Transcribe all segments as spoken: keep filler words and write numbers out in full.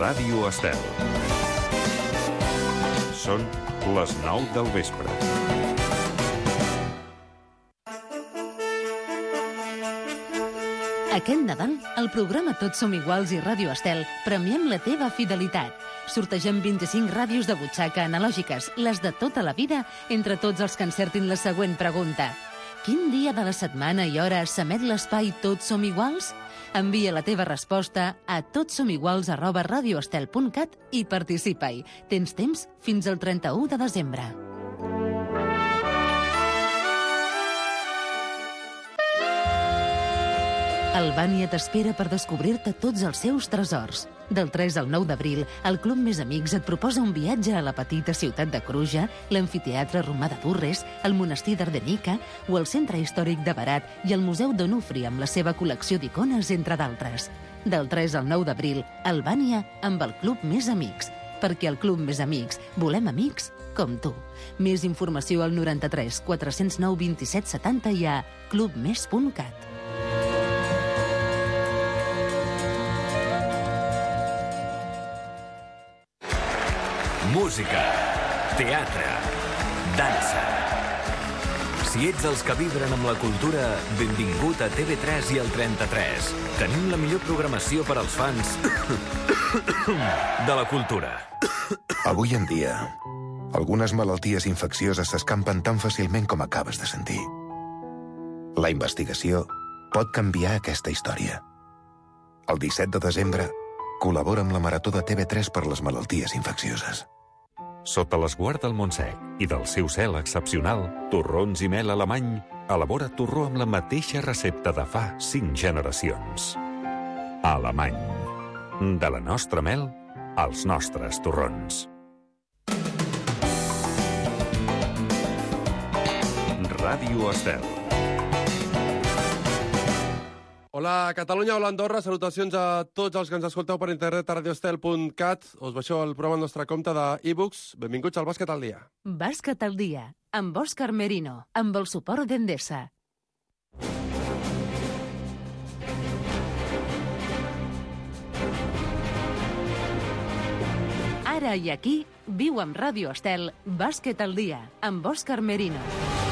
Ràdio Estel. Són les nou del vespre. Aquest Nadal, al programa Tots som iguals i Ràdio Estel premiem la teva fidelitat. Sortegem vint-i-cinc ràdios de butxaca analògiques, les de tota la vida, entre tots els que encertin la següent pregunta. Quin dia de la setmana i hora s'emet l'espai Tots som iguals? Envia la teva resposta a totsomiguals arroba radioestel punt cat i participa-hi. Tens temps fins al trenta-u de desembre. Albània t'espera per descobrir-te tots els seus tresors. Del tres al nou d'abril, el Club Més Amics et proposa un viatge a la petita ciutat de Cruja, l'amfiteatre romà de Durres, el monestir d'Ardenica o el centre històric de Berat i el Museu d'Onufri amb la seva col·lecció d'icones, entre d'altres. Del tres al nou d'abril, Albània amb el Club Més Amics. Perquè al Club Més Amics volem amics com tu. Més informació al noranta-tres quatre-cents nou vint-i-set setanta i a clubmes punt cat. Música, teatre, dansa. Si ets dels que vibren amb la cultura, benvingut a T V tres i el trenta-tres. Tenim la millor programació per als fans de la cultura. Avui en dia, algunes malalties infeccioses s'escampen tan fàcilment com acabes de sentir. La investigació pot canviar aquesta història. El disset de desembre, col·labora amb la Marató de T V tres per les malalties infeccioses. Sota l'esguard del Montsec i del seu cel excepcional, Torrons i Mel Alemany elabora torró amb la mateixa recepta de fa cinc generacions. Alemany. De la nostra mel als nostres torrons. Ràdio Estel. Hola Catalunya, hola Andorra, salutacions a tots els que ens escolteu per internet a radioestel punt cat. Us baixeu el programa al nostre compte d'e-books. Benvinguts al Bàsquet al dia. Bàsquet al dia, amb Òscar Merino, amb el suport d'Endesa. Ara i aquí, viu amb Ràdio Estel, Bàsquet al dia, amb Òscar Merino.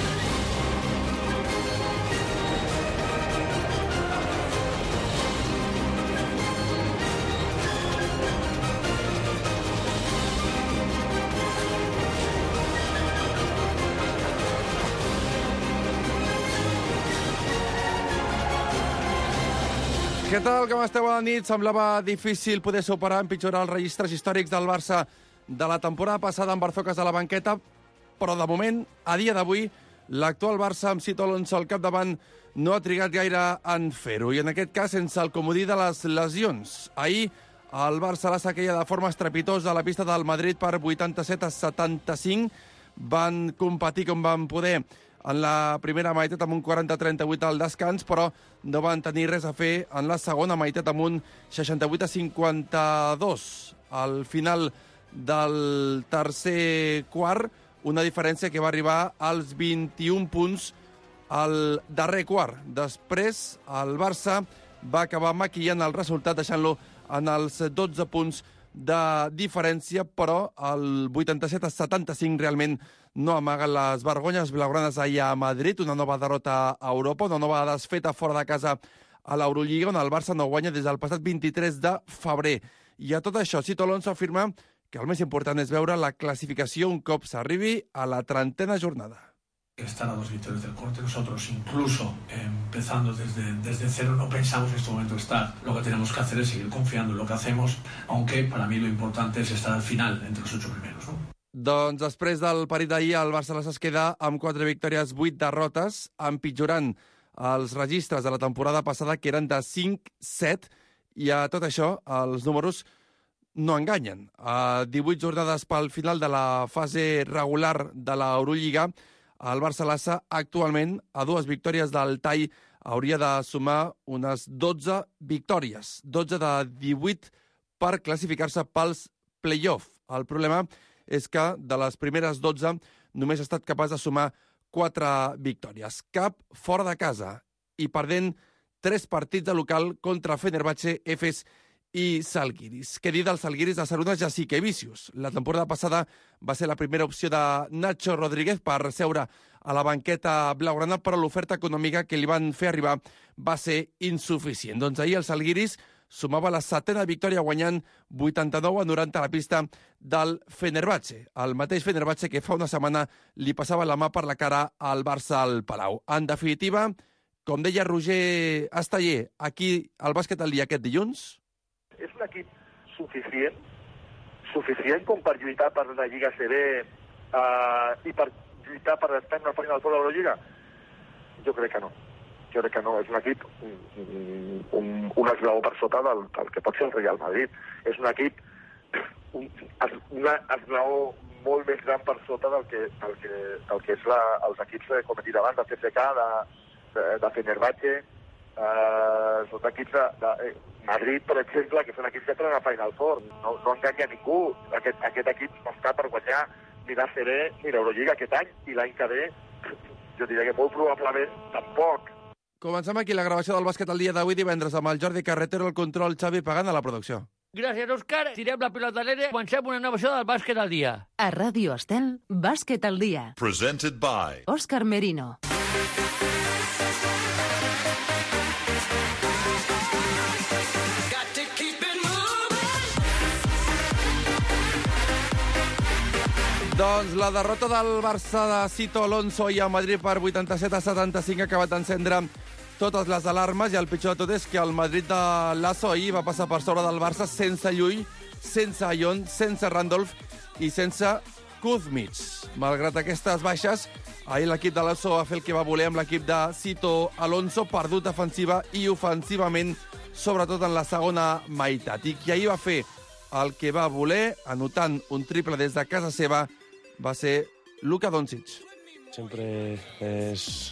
Què tal, com esteu a la nit? Semblava difícil poder superar, empitjorar els registres històrics del Barça de la temporada passada amb Barzocas a la banqueta, però de moment, a dia d'avui, l'actual Barça amb Sito Alonso al capdavant no ha trigat gaire en fer-ho, i en aquest cas sense el comodí de les lesions. Ahir, el Barça la saqueia de forma estrepitosa a la pista del Madrid per vuitanta-set a setanta-cinc. Van competir com van poder en la primera meitat amb un quaranta a trenta-vuit al descans, però no van tenir res a fer en la segona meitat amb un seixanta-vuit a cinquanta-dos. Al final del tercer quart, una diferència que va arribar als vint-i-un punts al darrer quart. Després, el Barça va acabar maquillant el resultat, deixant-lo en els dotze punts de diferència, però el vuitanta-set a setanta-cinc realment no amaguen les vergonyes blaugranes ahir a Madrid, una nova derrota a Europa, una nova desfeta fora de casa a l'Eurolliga, on el Barça no guanya des del passat vint-i-tres de febrer. I a tot això, Sito Alonso afirma que el més important és veure la classificació un cop s'arribi a la trentena jornada. Estar a dos victorias del corte, nosotros incluso eh, empezando desde, desde cero no pensamos en este momento estar. Lo que tenemos que hacer es seguir confiando en lo que hacemos, aunque para mí lo importante es estar al final entre los ocho primeros, ¿no? Doncs després del partit d'ahir, el Barça es queda amb quatre victòries, vuit derrotes, empitjorant els registres de la temporada passada, que eren de cinc set, i a tot això els números no enganyen. A divuit jornades pel final de la fase regular de l'Eurolliga, el Barça l'Assa actualment, a dues victòries del tall, hauria de sumar unes dotze victòries, dotze de divuit per classificar-se pels play-off. El problema és que de les primeres dotze només ha estat capaç de sumar quatre victòries. Cap fora de casa i perdent tres partits de local contra Fenerbahçe, Efes i Salguiris. Què dir dels Salguiris? De Sarunas ja sí que vicios. La temporada passada va ser la primera opció de Nacho Rodríguez per seure a la banqueta blaugrana, però l'oferta econòmica que li van fer arribar va ser insuficient. Doncs ahir el Salguiris sumava la setena victòria guanyant vuitanta-nou a noranta a la pista del Fenerbahçe. El mateix Fenerbahçe que fa una setmana li passava la mà per la cara al Barça al Palau. En definitiva, com deia Roger Esteller, aquí al Bàsquet al Dia aquest dilluns... És un equip suficient, suficient com per lluitar per la Lliga C B eh, i per lluitar per estar en una final de l'Eurolliga? Jo crec que no. Jo crec que no. És un equip un, un, un esglaó per sota del, del que pot ser el Real Madrid. És un equip un, un esglaó molt més gran per sota del que, del que, del que és la, els equips, com he dit abans, de C S K, de, de, de Fenerbahçe, Uh, són equips de, de Madrid, per exemple, que són equips que entren a Final Four. No, no enganya ningú. Aquest, aquest equip no està per guanyar ni la C B ni l'Eurolliga aquest any, i l'any que ve jo diria que molt probablement tampoc. Comencem aquí la gravació del Bàsquet al Dia d'avui divendres amb el Jordi Carretero, el control, Xavi Pagant a la producció. Gràcies, Òscar. Tirem la pilota a l'aire. Comencem una nova edició del Bàsquet al Dia. A Ràdio Estel, Bàsquet al Dia. Presented by Òscar Merino. Doncs la derrota del Barça de Sito Alonso i a Madrid per vuitanta-set a setanta-cinc ha acabat d'encendre totes les alarmes, i el pitjor de tot és que el Madrid de Lasso ahir va passar per sobre del Barça sense Llull, sense Ayon, sense Randolph i sense Kuzmic. Malgrat aquestes baixes, ahir l'equip de Lasso va fer el que va voler amb l'equip de Sito Alonso, perdut defensiva i ofensivament, sobretot en la segona meitat. I qui ahir va fer el que va voler, anotant un triple des de casa seva, va ser Luka Doncic. Siempre es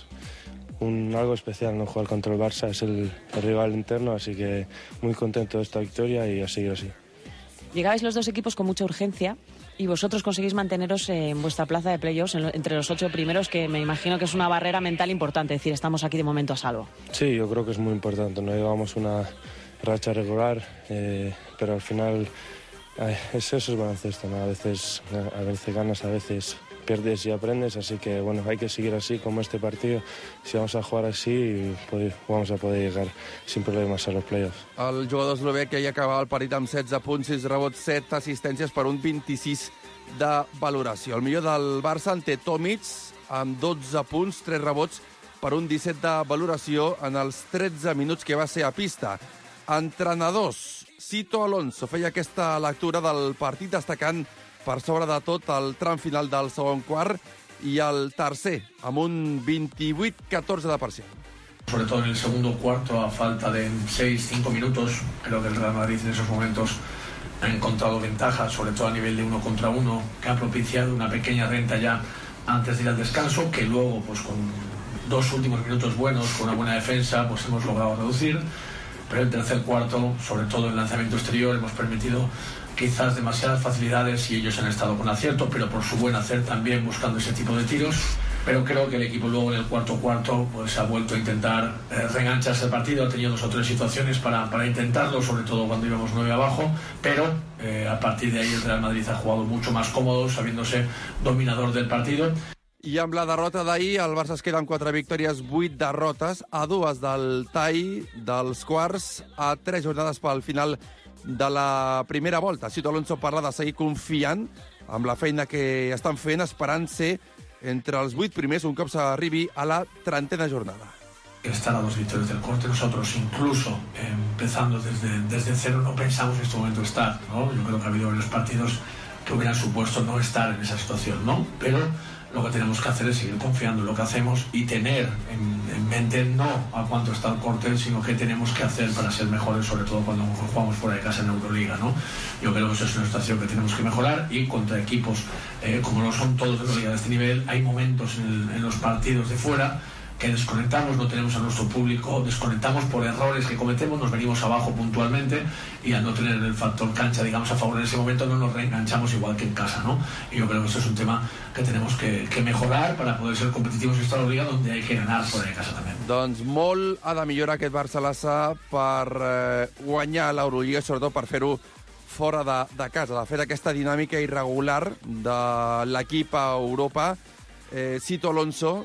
un, algo especial, ¿no? Jugar contra el Barça, es el, el rival interno, así que muy contento de esta victoria y a seguir así. Llegabais los dos equipos con mucha urgencia y vosotros conseguís manteneros en vuestra plaza de playoffs en lo, entre los ocho primeros, que me imagino que es una barrera mental importante, es decir, estamos aquí de momento a salvo. Sí, yo creo que es muy importante, no llevamos una racha regular, eh, pero al final ay, es eso es baloncesto, ¿no? A veces, a veces ganas, a veces pierdes y aprendes, así que bueno, hay que seguir así como este partido. Si vamos a jugar así, pues, vamos a poder llegar sin problemas a los playoffs. El jugador eslovè que ahir acabava el partit amb setze punts, sis rebots, set assistències per un vint-i-sis de valoració. El millor del Barça en té Tomic amb dotze punts, tres rebots per un disset de valoració en els tretze minuts que va ser a pista. Entrenadors. Sito Alonso feia aquesta lectura del partit destacant per sobre de tot el tram final del segon quart i el tercer, amb un vint-i-vuit catorze de parcial. Sobre todo en el segundo cuarto, a falta de seis cinco minutos, creo que el Real Madrid en esos momentos ha encontrado ventaja, sobre todo a nivel de uno contra uno, que ha propiciado una pequeña renta ya antes de ir al descanso, que luego, pues con dos últimos minutos buenos, con una buena defensa, pues hemos logrado reducir. Pero el tercer cuarto, sobre todo en el lanzamiento exterior, hemos permitido quizás demasiadas facilidades y ellos han estado con acierto, pero por su buen hacer también buscando ese tipo de tiros. Pero creo que el equipo luego en el cuarto cuarto pues ha vuelto a intentar eh, reengancharse el partido, ha tenido dos o tres situaciones para, para intentarlo, sobre todo cuando íbamos nueve abajo, pero eh, a partir de ahí el Real Madrid ha jugado mucho más cómodo, sabiéndose dominador del partido. I amb la derrota d'ahir, el Barça es queda amb quatre victòries, vuit derrotes, a dues del tall dels quarts, a tres jornades pel final de la primera volta. Sito Alonso parla de seguir confiant amb la feina que estan fent, esperant ser entre els vuit primers un cop s'arribi a la trentena jornada. Estar a dos victorias del corte, nosotros incluso eh, empezando desde, desde cero no pensamos en este momento estar, ¿no? Yo creo que ha habido varios partidos que hubieran supuesto no estar en esa situación, ¿no? Pero lo que tenemos que hacer es seguir confiando en lo que hacemos y tener en, en mente no a cuánto está el corte, sino qué tenemos que hacer para ser mejores, sobre todo cuando jugamos fuera de casa en Euroliga, ¿no? Yo creo que eso es una situación que tenemos que mejorar, y contra equipos eh, como no son todos de Euroliga de este nivel, hay momentos en, el, en los partidos de fuera que desconectamos, no tenemos a nuestro público, desconectamos por errores que cometemos, nos venimos abajo puntualmente y al no tener el factor cancha, digamos, a favor en ese momento no nos reenganchamos igual que en casa, ¿no? Y yo creo que eso es un tema que tenemos que, que mejorar para poder ser competitivos en esta Liga, donde hay que ganar fora de casa també. Doncs molt ha de millorar aquest Barça-Lassa per eh, guanyar l'Eurolliga, sobretot per fer-ho fora de, de casa, de fer aquesta dinàmica irregular de l'equip a Europa. Eh, Cito Alonso,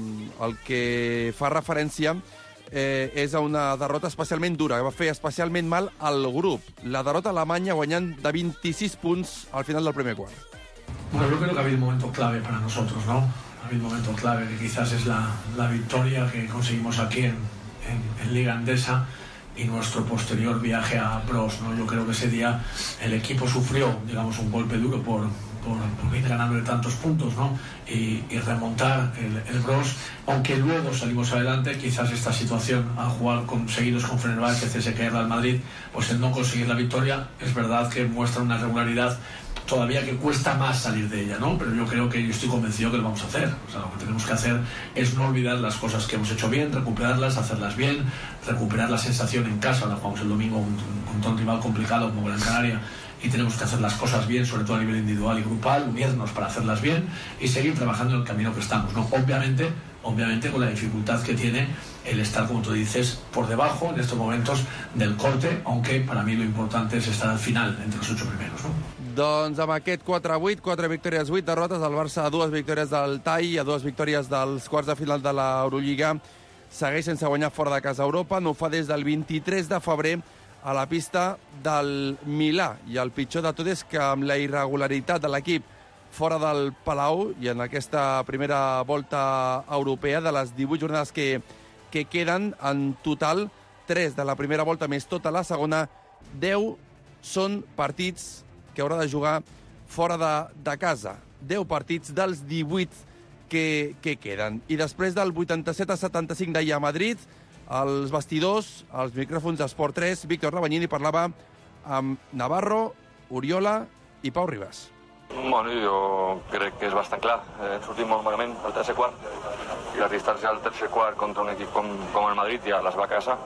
el que fa referència eh, és a una derrota especialment dura, que va fer especialment mal al grup. La derrota alemanya guanyant de veintiséis punts al final del primer quart. Bueno, yo creo que ha habido un momento clave para nosotros, ¿no? Ha habido un momento clave que quizás es la, la victoria que conseguimos aquí en, en, en Liga Endesa y nuestro posterior viaje a Bros, ¿no? Yo creo que ese día el equipo sufrió, digamos, un golpe duro por, por, por ir ganándole tantos puntos, ¿no? Y, y remontar el, el Bros, aunque luego salimos adelante. Quizás esta situación al jugar con, seguidos con Fenerbahce, C S K A, Real Madrid, pues el no conseguir la victoria, es verdad que muestra una regularidad todavía que cuesta más salir de ella, ¿no? Pero yo creo que yo estoy convencido que lo vamos a hacer. O sea, lo que tenemos que hacer es no olvidar las cosas que hemos hecho bien, recuperarlas, hacerlas bien, recuperar la sensación en casa. Ahora jugamos el domingo contra un rival complicado como Gran Canaria y tenemos que hacer las cosas bien, sobre todo a nivel individual y grupal, unirnos para hacerlas bien y seguir trabajando en el camino que estamos, ¿no? Obviamente, obviamente con la dificultad que tiene el estar, como tú dices, por debajo en estos momentos del corte, aunque para mí lo importante es estar al final, entre los ocho primeros, ¿no? Doncs amb aquest quatre a vuit, quatre victòries, vuit derrotes, el Barça a dues victòries del tall i a dues victòries dels quarts de final de l'Eurolliga segueix sense guanyar fora de casa a Europa. No ho fa des del vint-i-tres de febrer a la pista del Milà. I el pitjor de tot és que amb la irregularitat de l'equip fora del Palau i en aquesta primera volta europea, de les divuit jornades que, que queden, en total, tres de la primera volta més tota la segona, deu són partits que haurà de jugar fora de, de casa. deu partits dels divuit que, que queden. I després del vuitanta-set a setanta-cinc d'ahir a Madrid, els vestidors, els micròfons d'Esport tres, Víctor Rabagnini parlava amb Navarro, Oriola i Pau Ribas. Bueno, jo crec que és bastant clar. Eh, sortim molt malament al tercer quart i la distància al tercer quart contra un equip com, com el Madrid, ja les va a casa,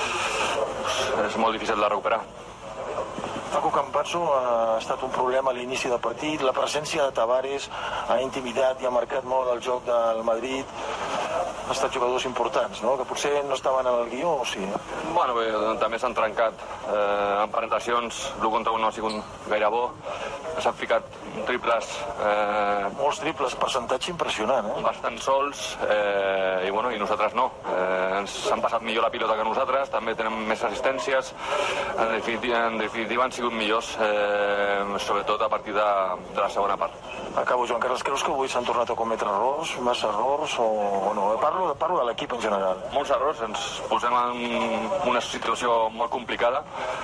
és molt difícil de recuperar. Paco Campazzo ha estat un problema a l'inici del partit. La presència de Tavares ha intimidat i ha marcat molt el joc del Madrid. Han estat jugadors importants, no? Que potser no estaven en el guió, o sí? Bueno, bé, també s'han trencat eh, emparentacions. L'u contra un no ha sigut gaire bo. S'han ficat triples... Eh, Molts triples, percentatge impressionant, eh? Bastant sols, eh, i, bueno, i nosaltres no. Eh, ens han passat millor la pilota que nosaltres, també tenen més assistències. En definitiva, en definitiva han sigut millors, eh, sobretot a partir de, de la segona part. Acabo, Joan Carles, creus que avui s'han tornat a cometre errors, massa errors, o, o no? Parlo, parlo de l'equip en general. Molts errors, ens posem en una situació molt complicada.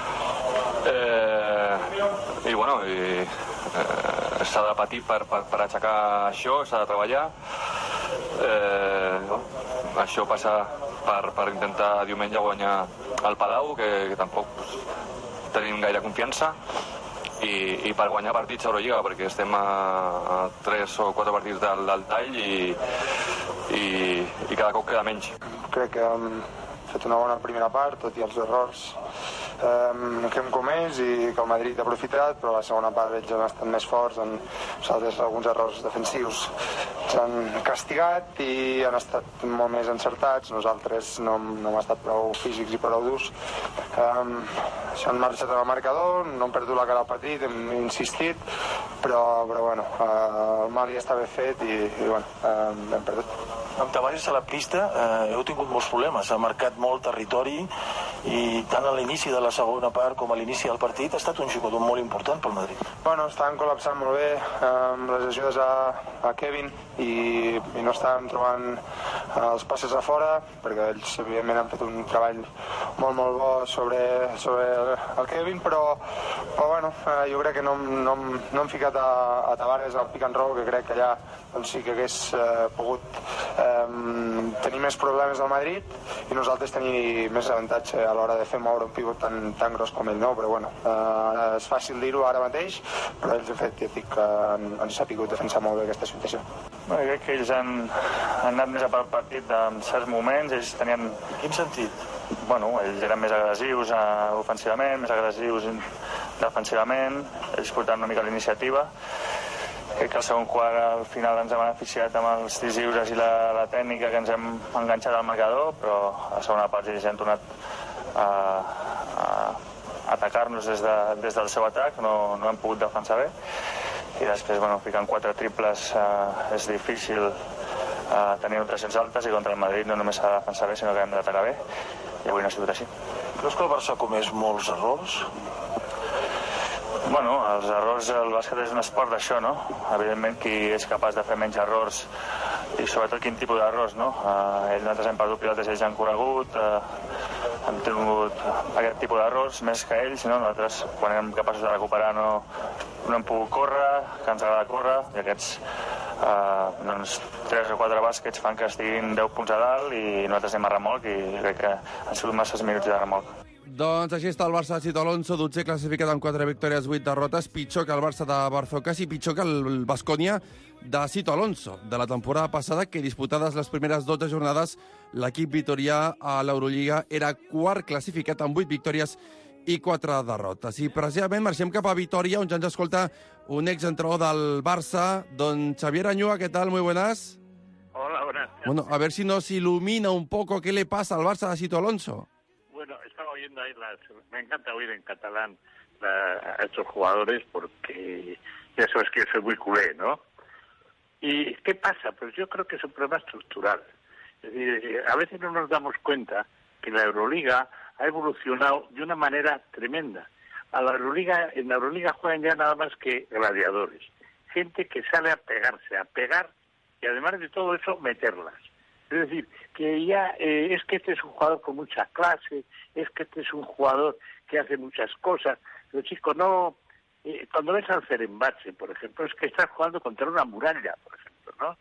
Eh, I, bueno, i, eh, s'ha de patir per, per, per aixecar això, s'ha de treballar. Eh, això passa per, per intentar diumenge guanyar el Palau, que, que tampoc pues, tenim gaire confiança. I, i per guanyar partits a Eurolliga, perquè estem a, a tres o quatre partits del, del tall i, i, i cada cop queda menys. Crec que hem fet una bona primera part, tot i els errors um, que hem comès i que el Madrid ha aprofitat, però la segona part ells han estat més forts, en nosaltres alguns errors defensius s'han castigat i han estat molt més encertats, nosaltres no, no hem estat prou físics i prou durs. Um, s'han marxat al marcador, no hem perdut la cara al partit, hem insistit, però, però bueno, uh, el mal ja està ben fet i, i bueno, uh, hem perdut. Amb Tavares a la pista eh, heu tingut molts problemes, ha marcat molt territori i tant a l'inici de la segona part com a l'inici del partit ha estat un jugador molt important pel Madrid. Bueno, estàvem col·lapsant molt bé amb les ajudes a, a Kevin i, i no estàvem trobant els passes a fora perquè ells evidentment han fet un treball molt, molt bo sobre, sobre el Kevin, però, però bueno, eh, jo crec que no, no, no hem ficat a, a Tavares al pick and roll, que crec que allà doncs sí que hagués eh, pogut eh, tenir més problemes al Madrid i nosaltres tenir més avantatge a l'hora de fer moure un pivot tan, tan gros com ell, no? Però bueno, eh, és fàcil dir-ho ara mateix, però ells, de fet, ja dic que han, han sabut defensar molt bé aquesta situació. Bueno, crec que ells han, han anat més a pel partit en certs moments, ells tenien... En quin sentit? Bueno, ells eren més agressius uh, ofensivament, més agressius defensivament, ells portaven una mica l'iniciativa. Crec que el segon quart al final ens ha beneficiat amb els tirs lliures i la, la tècnica que ens hem enganxat al marcador, però a la segona part ells han tornat a, a atacar-nos des, de, des del seu atac, no, no hem pogut defensar bé. I després, bueno, ficant quatre triples eh, és difícil eh, tenir rotacions altes i contra el Madrid no només s'ha de defensar bé, sinó que hem d'atacar bé. I avui no ha sigut així. Creus que el Barça ha comès molts errors? Bueno, els errors, el bàsquet és un esport d'això, no? Evidentment, qui és capaç de fer menys errors i sobretot quin tipus d'errors, no? Eh, ells, nosaltres hem perdut pilotes, ells han corregut, eh, hem tingut aquest tipus d'errors més que ells, no? Nosaltres, quan érem capaços de recuperar, no, no hem pogut córrer, que ens agrada córrer, i aquests eh, doncs, tres o quatre bàsquets fan que estiguin deu punts a dalt i nosaltres anem a remolc i crec que han sigut masses minuts de remolc. Doncs així està el Barça de Sito Alonso, dotzè classificat amb quatre victòries, vuit derrotes, pitjor que el Barça de Barzokas i pitjor que el Baskonia de Sito Alonso, de la temporada passada, que disputades les primeres dotze jornades, l'equip vitorià a l'Eurolliga era quart classificat amb vuit victòries i quatre derrotes. I precisament marxem cap a Vitoria, on ja ens escolta un exentrenador del Barça, don Xavier Añúa. ¿Qué tal? Muy buenas. Hola, buenas. Bueno, a ver si nos ilumina un poco qué le pasa al Barça de Sito Alonso. Bueno, estaba oyendo ahí las... Me encanta oír en catalán la, a estos jugadores porque ya sabes que soy muy culé, ¿no? ¿Y qué pasa? Pues yo creo que es un problema estructural. Es decir, a veces no nos damos cuenta que la Euroliga ha evolucionado de una manera tremenda. A la Euroliga, en la Euroliga juegan ya nada más que gladiadores. Gente que sale a pegarse, a pegar y además de todo eso, meterlas. Es decir, que ya eh, es que este es un jugador con mucha clase, es que este es un jugador que hace muchas cosas. Pero chicos, no... Eh, cuando ves al Fenerbahce, por ejemplo, es que estás jugando contra una muralla, por ejemplo, ¿no?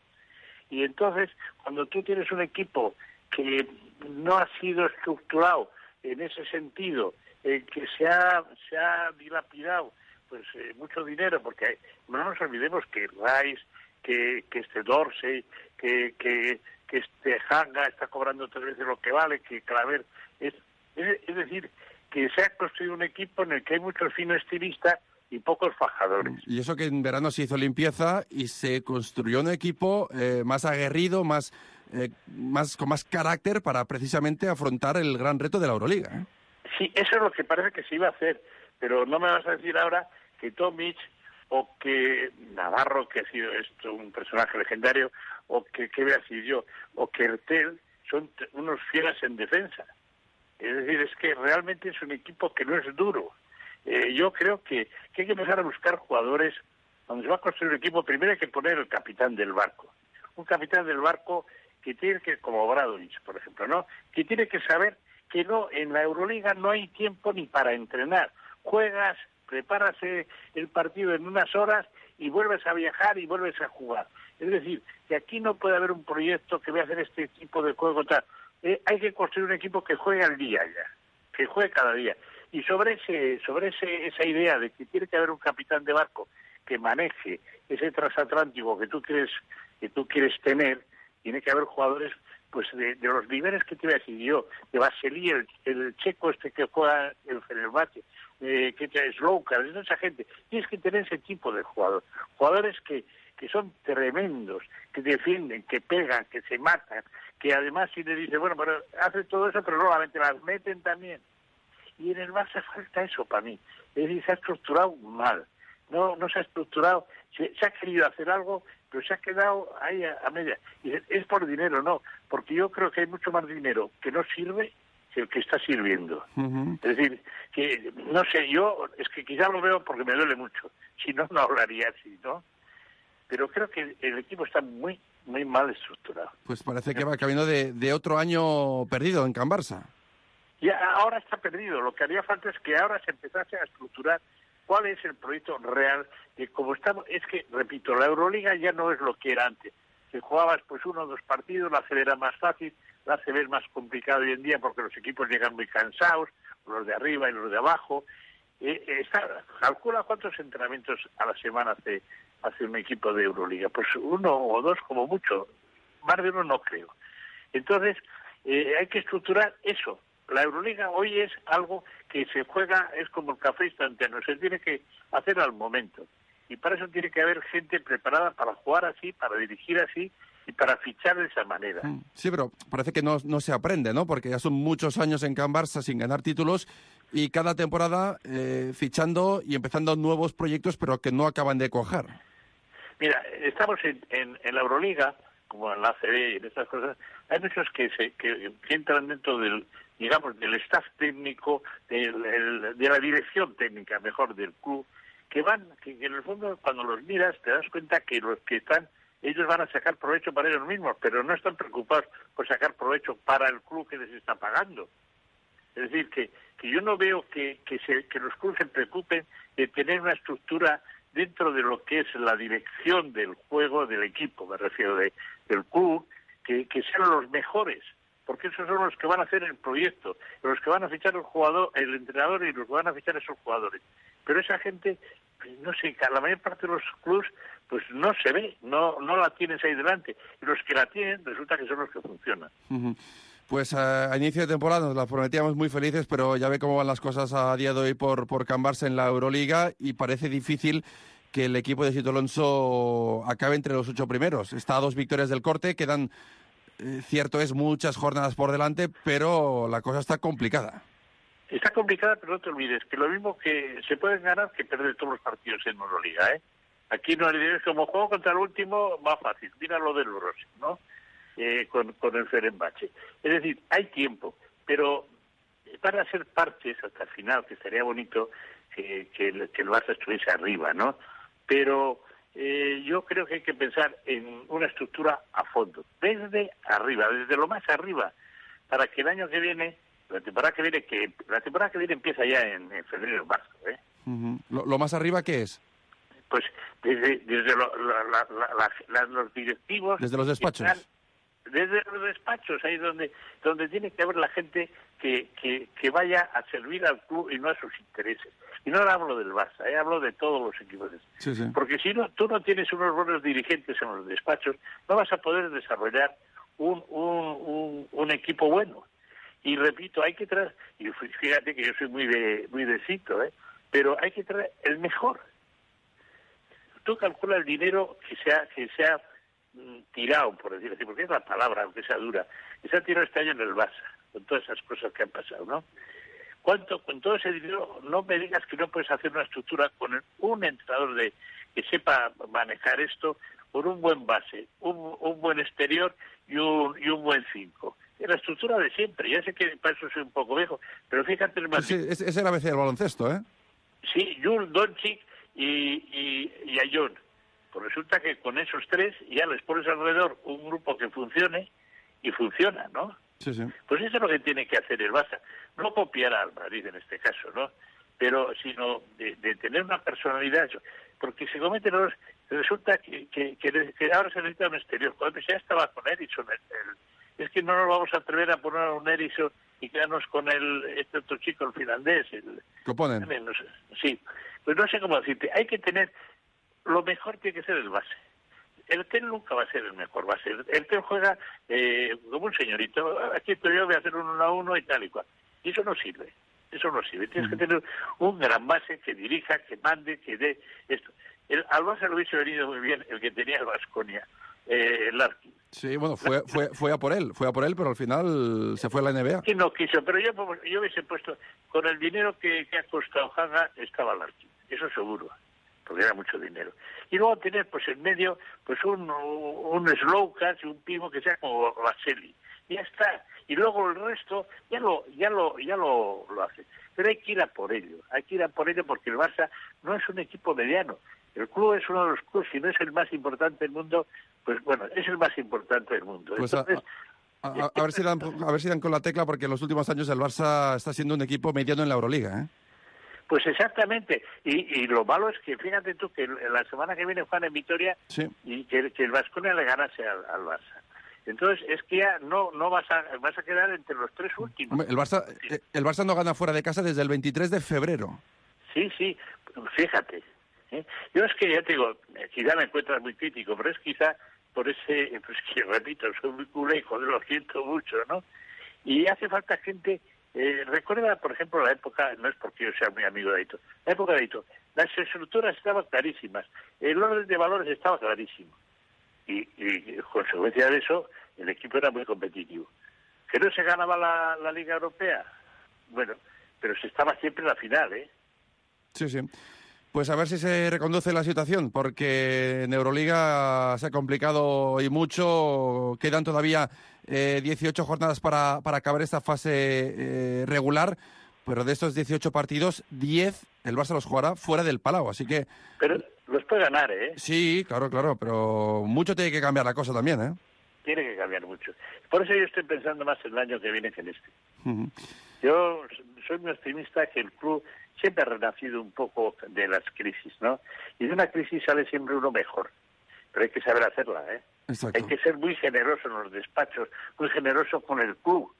Y entonces, cuando tú tienes un equipo que no ha sido estructurado en ese sentido, eh, que se ha, se ha dilapidado pues eh, mucho dinero, porque no nos olvidemos que Rice, que, que este Dorsey, que... que que este Hanga está cobrando tres veces lo que vale, que Claver... Es, es, es decir, que se ha construido un equipo en el que hay muchos finos estilistas y pocos fajadores. Y eso que en verano se hizo limpieza y se construyó un equipo eh, más aguerrido, más, eh, más con más carácter para precisamente afrontar el gran reto de la Euroliga, ¿eh? Sí, eso es lo que parece que se iba a hacer, pero no me vas a decir ahora que Tomic o que Navarro, que ha sido esto un personaje legendario, o que, ¿qué voy a decir yo? O que Hertel son unos fieras en defensa. Es decir, es que realmente es un equipo que no es duro. Eh, yo creo que, que hay que empezar a buscar jugadores. Cuando se va a construir un equipo, primero hay que poner el capitán del barco. Un capitán del barco que tiene que, como Bradovic, por ejemplo, ¿no? Que tiene que saber que no, en la Euroliga no hay tiempo ni para entrenar. Juegas, preparas el partido en unas horas y vuelves a viajar y vuelves a jugar. Es decir, que aquí no puede haber un proyecto que vaya a hacer este tipo de juego tal. Eh, hay que construir un equipo que juegue al día ya, que juegue cada día. Y sobre ese, sobre ese, esa idea de que tiene que haber un capitán de barco que maneje ese transatlántico que tú quieres, que tú quieres tener, tiene que haber jugadores pues de, de los niveles que te voy a decir yo, de Vasily, el, el checo este que juega el Fenerbahce, eh, que te Slowcar, de toda esa gente. Tienes que tener ese tipo de jugadores, jugadores que que son tremendos, que defienden, que pegan, que se matan, que además si le dice, bueno, pero hace todo eso, pero nuevamente las meten también. Y en el Barça falta eso para mí. Es decir, se ha estructurado mal. No no se ha estructurado, se, se ha querido hacer algo, pero se ha quedado ahí a, a media. Y es por dinero, no, porque yo creo que hay mucho más dinero que no sirve que el que está sirviendo. Uh-huh. Es decir, que no sé, yo es que quizá lo veo porque me duele mucho. Si no, no hablaría así, ¿no? Pero creo que el equipo está muy muy mal estructurado. Pues parece que va camino de, de otro año perdido en Can Barça. Y ahora está perdido. Lo que haría falta es que ahora se empezase a estructurar cuál es el proyecto real. Que como estamos, es que, repito, la Euroliga ya no es lo que era antes. Si jugabas pues uno o dos partidos, la A C B era más fácil, la A C B es más complicado hoy en día porque los equipos llegan muy cansados, los de arriba y los de abajo. Eh, está, calcula cuántos entrenamientos a la semana hace, hace un equipo de Euroliga. Pues uno o dos como mucho, más de uno no creo. Entonces, eh, hay que estructurar eso. La Euroliga hoy es algo que se juega, es como el café instantáneo, se tiene que hacer al momento. Y para eso tiene que haber gente preparada para jugar así, para dirigir así y para fichar de esa manera. Sí, pero parece que no, no se aprende, ¿no? Porque ya son muchos años en Can Barça sin ganar títulos y cada temporada eh, fichando y empezando nuevos proyectos, pero que no acaban de cuajar. Mira, estamos en, en, en la Euroliga, como en la A C B y en estas cosas, hay muchos que, se, que, que entran dentro del, digamos, del staff técnico, del, el, de la dirección técnica, mejor, del club, que van, que, que en el fondo cuando los miras te das cuenta que los que están, ellos van a sacar provecho para ellos mismos, pero no están preocupados por sacar provecho para el club que les está pagando. Es decir, que, que yo no veo que, que, se, que los clubes se preocupen de tener una estructura dentro de lo que es la dirección del juego del equipo, me refiero de, del club, que, que sean los mejores, porque esos son los que van a hacer el proyecto, los que van a fichar el jugador, el entrenador y los que van a fichar esos jugadores. Pero esa gente, no sé, la mayor parte de los clubes pues no se ve, no no la tienes ahí delante. Y los que la tienen resulta que son los que funcionan. Uh-huh. Pues a, a inicio de temporada nos la prometíamos muy felices, pero ya ve cómo van las cosas a día de hoy por, por Can Barça en la Euroliga y parece difícil que el equipo de Sito Alonso acabe entre los ocho primeros. Está a dos victorias del corte, quedan, eh, cierto es, muchas jornadas por delante, pero la cosa está complicada. Está complicada, pero no te olvides que lo mismo que se pueden ganar que perder todos los partidos en Euroliga, ¿eh? Aquí no es como juego contra el último, más fácil. Mira lo del Rossi, ¿no? Eh, con, con el Fenerbahce. Es decir, hay tiempo, pero para ser partes hasta el final, que estaría bonito que, que, el, que el Barça estuviese arriba, ¿no? Pero eh, yo creo que hay que pensar en una estructura a fondo, desde arriba, desde lo más arriba, para que el año que viene, la temporada que viene, que la temporada que viene empieza ya en, en febrero, marzo, ¿eh? Uh-huh. ¿Lo, ¿Lo más arriba qué es? Pues desde, desde lo, la, la, la, la, los directivos... Desde los despachos. Están, desde los despachos, ahí donde donde tiene que haber la gente que, que, que vaya a servir al club y no a sus intereses. Y no hablo del Barça, eh, hablo de todos los equipos. Sí, sí. Porque si no, tú no tienes unos buenos dirigentes en los despachos, no vas a poder desarrollar un, un, un, un equipo bueno. Y repito, hay que traer, y fíjate que yo soy muy de muy de Cito, ¿eh? Pero hay que traer el mejor. Tú calcula el dinero que sea que sea mm, tirado, por decir así, porque es la palabra, aunque sea dura, que se ha tirado este año en el Barça, con todas esas cosas que han pasado, ¿no? ¿Cuánto, con todo ese dinero, no me digas que no puedes hacer una estructura con el, un entrenador de que sepa manejar esto, con un buen base, un, un buen exterior y un, y un buen cinco? Es la estructura de siempre. Ya sé que para eso soy un poco viejo, pero fíjate el Madrid. Sí, sí, es el A B C del baloncesto, ¿eh? Sí, Jul, Doncic y, y, y Ayón. Pues resulta que con esos tres ya les pones alrededor un grupo que funcione y funciona, ¿no? Sí, sí. Pues eso es lo que tiene que hacer el Barça. No copiar al Madrid en este caso, ¿no? Pero sino de, de tener una personalidad. Porque se cometen los... Resulta que, que, que, que ahora se necesita un exterior. Cuando ya estaba con Ericsson, el, el, es que no nos vamos a atrever a poner a un Ericsson y quedarnos con el este otro chico, el finlandés. El, ¿Lo ponen? No sé, sí. Pues no sé cómo decirte. Hay que tener... Lo mejor tiene que ser el base. El T E L nunca va a ser el mejor base. El T E L juega eh, como un señorito. Aquí estoy yo, voy a hacer un uno a uno y tal y cual. Y eso no sirve. Eso no sirve. Tienes uh-huh. que tener un gran base que dirija, que mande, que dé esto. El, al Barça lo hubiese venido muy bien el que tenía el Baskonia, eh, el Larkin. Sí, bueno, fue, fue, fue a por él, fue a por él, pero al final se fue a la N B A. Que no quiso, pero yo, yo hubiese puesto, con el dinero que, que ha costado Haga, estaba Larkin. Eso seguro, porque era mucho dinero. Y luego tener, pues, en medio, pues, un, un slow catch, un pivo que sea como Vaseli. Y ya está. Y luego el resto ya lo ya lo ya lo, lo hace. Pero hay que ir a por ello. Hay que ir a por ello porque el Barça no es un equipo mediano. El club es uno de los clubes, si no es el más importante del mundo, pues bueno, es el más importante del mundo. Pues Entonces, A, a, ver si dan, a ver si dan con la tecla, porque en los últimos años el Barça está siendo un equipo mediano en la Euroliga, ¿eh? Pues exactamente. Y, y lo malo es que, fíjate tú, que la semana que viene juegan en Vitoria sí. y que, que el Baskonia le ganase al, al Barça. Entonces, es que ya no, no vas, a, vas a quedar entre los tres últimos. El Barça, el Barça no gana fuera de casa desde el veintitrés de febrero. Sí, sí, fíjate. ¿eh? Yo es que ya te digo, quizá me encuentras muy crítico, pero es quizá por ese, pues que repito, soy muy culé, joder, lo siento mucho, ¿no? Y hace falta gente, eh, recuerda, por ejemplo, la época, no es porque yo sea muy amigo de Aito, la época de Aito, las estructuras estaban clarísimas, el orden de valores estaba clarísimo, y, y consecuencia de eso, el equipo era muy competitivo. ¿Que no se ganaba la, la Liga Europea? Bueno, pero se estaba siempre en la final, ¿eh? Sí, sí. Pues a ver si se reconduce la situación, porque en Euroliga se ha complicado y mucho. Quedan todavía eh, dieciocho jornadas para, para acabar esta fase eh, regular, pero de estos dieciocho partidos, diez el Barça los jugará fuera del Palau, así que... Pero los puede ganar, ¿eh? Sí, claro, claro, pero mucho tiene que cambiar la cosa también, ¿eh? Tiene que cambiar mucho. Por eso yo estoy pensando más en el año que viene que en este. Uh-huh. Yo soy muy optimista que el club siempre ha renacido un poco de las crisis, ¿no? Y de una crisis sale siempre uno mejor, pero hay que saber hacerla, ¿eh? Exacto. Hay que ser muy generoso en los despachos, muy generoso con el club.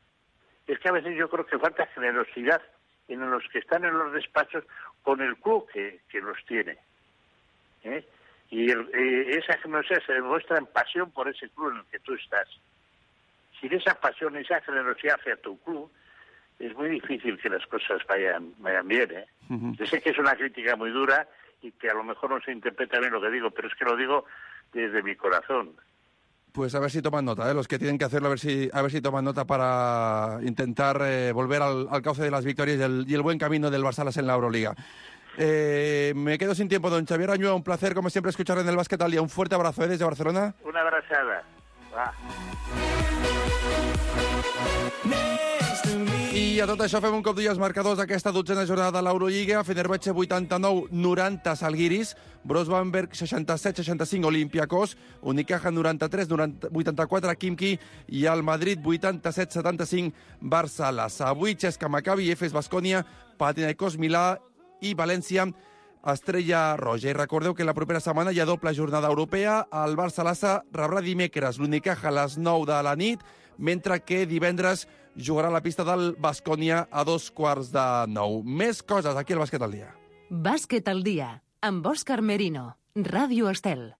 Es que a veces yo creo que falta generosidad en los que están en los despachos con el club que, que los tiene, ¿eh? Y el, eh, esa generosidad se demuestra en pasión por ese club en el que tú estás. Sin esa pasión, esa generosidad hacia tu club, es muy difícil que las cosas vayan, vayan bien, ¿eh? Uh-huh. Yo sé que es una crítica muy dura y que a lo mejor no se interpreta bien lo que digo, pero es que lo digo desde mi corazón. Pues a ver si toman nota, ¿eh? Los que tienen que hacerlo, a ver si, a ver si toman nota para intentar eh, volver al, al cauce de las victorias y el, y el buen camino del Barça en la Euroliga. Eh, me quedo sin tiempo, don Xavier Añua, un placer, como siempre, escuchar en el Básquet al Día. Un fuerte abrazo, ¿eh? Desde Barcelona. Una abrazada. Va. I a tot això fem un cop d'ull als marcadors d'aquesta dotzena jornada de l'Eurolliga. Fenerbahçe vuitanta-nou noranta Zalgiris, Bros Bamberg seixanta-set seixanta-cinc Olympiacos, Unicaja noranta-tres vuitanta-quatre Khimki i el Madrid vuitanta-set setanta-cinc Barça Lassa. Avui Cesca Maccabi, Efes Baskonia, Panathinaikos Milà i València Estrella Roja. I recordeu que la propera setmana hi ha doble jornada europea. El Barça Lassa rebrà dimecres l'Unicaja a les nou de la nit, mentre que divendres jugarà a la pista del Baskonia a dos quarts de nou. Més coses aquí al Bàsquet al Dia. Bàsquet al Dia, amb Òscar Merino, Ràdio Estel.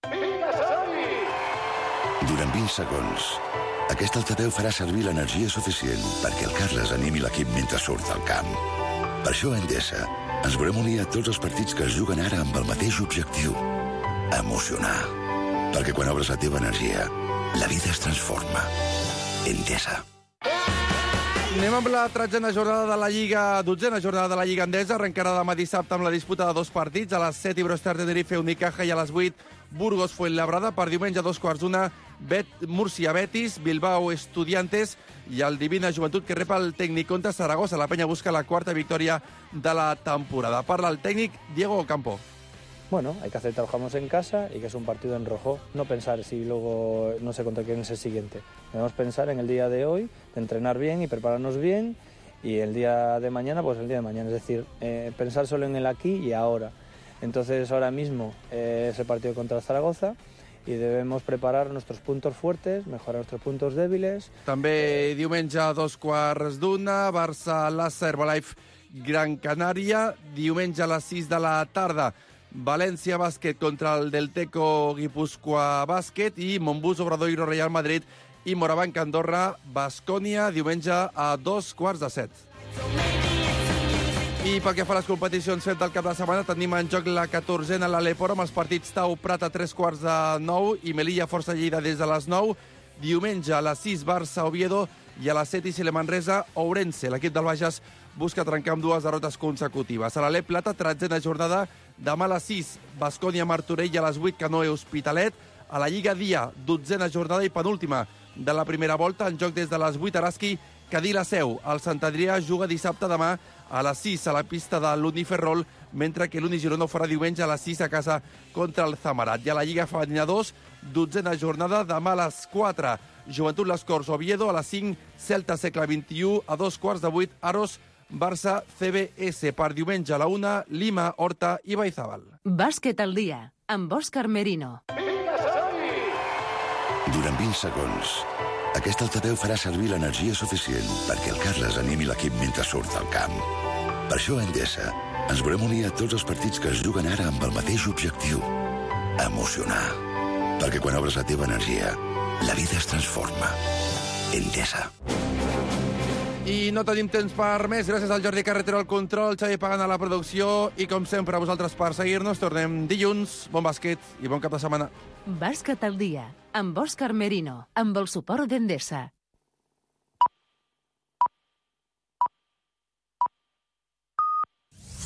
Durant vint segons, aquest altaveu farà servir l'energia suficient perquè el Carles animi l'equip mentre surt al camp. Per això a Endesa ens volem unir a tots els partits que es juguen ara amb el mateix objectiu: emocionar. Perquè quan obres la teva energia, la vida es transforma. Endesa. Anem amb la tretzena jornada de la Lliga, dotzena jornada de la Lliga Endesa. Arrencarà demà dissabte amb la disputa de dos partits. A les set, Iberostar Tenerife, Unicaja, i a les vuit, Burgos Fuenlabrada. Per diumenge, a dos quarts d'una, Bet, Múrcia Betis, Bilbao Estudiantes i el Divina Joventut, que rep el Tecniconte Saragossa. La penya busca la quarta victòria de la temporada. Parla el tècnic Diego Ocampo. Bueno, hay que aceptar, jugamos en casa y que es un partido en rojo. No pensar si luego no sé contra quién es el siguiente. Debemos pensar en el día de hoy, de entrenar bien y prepararnos bien, y el día de mañana, pues el día de mañana. Es decir, eh, pensar solo en el aquí y ahora. Entonces ahora mismo eh, es el partido contra Zaragoza y debemos preparar nuestros puntos fuertes, mejorar nuestros puntos débiles. També diumenge a dos quarts d'una, Barça-Lassa, Herbalife, Gran Canària. Diumenge a les sis de la tarda, València Bàsquet contra el Delteco Guipúscoa Bàsquet i Montbus Obradoiro Real Madrid i Morabanc Andorra Baskonia, diumenge a dos quarts de set. I pel que fa a les competicions fet del cap de setmana, tenim en joc la catorzena a l'Aleport amb els partits Tau Prat a tres quarts de nou i Melilla Força Lleida des de les nou. Diumenge a les sis, Barça Oviedo, i a les set, Issele Manresa Ourense. L'equip del Bages busca trencar amb dues derrotes consecutives. A l'Alep Plata, tretzena jornada, demà a les sis, Baskonia Martorell, i a les vuit, Canoe Hospitalet. A la Lliga Dia, dotzena jornada i penúltima de la primera volta, en joc des de les vuit, Araski, Cadí la Seu. El Sant Adrià juga dissabte demà a les sis a la pista de l'Uni Ferrol, mentre que l'Uni Girona ho farà diumenge a les sis a casa contra el Zamarat. I a la Lliga Femenina dos, dotzena jornada, demà a les quatre, Joventut Les Corts Oviedo, a les cinc, Celta Segle vint-i-u, a dos quarts de vuit, Aros, Barça, C B S. Per diumenge a la una, Lima, Horta i Baizabal. Bàsquet al dia, amb Òscar Merino. Durant vint segons, aquest altaveu farà servir l'energia suficient perquè el Carles animi l'equip mentre surt al camp. Per això a Endesa ens volem unir a tots els partits que es juguen ara amb el mateix objectiu: emocionar. Perquè quan obres la teva energia, la vida es transforma. Endesa. I no tenim temps per més. Gràcies al Jordi Carretero al control, Xavi Pagant a la producció i, com sempre, a vosaltres per seguir-nos. Tornem dilluns. Bon bàsquet i bon cap de setmana. Bàsquet al dia, amb Òscar Merino, amb el suport d'Endesa.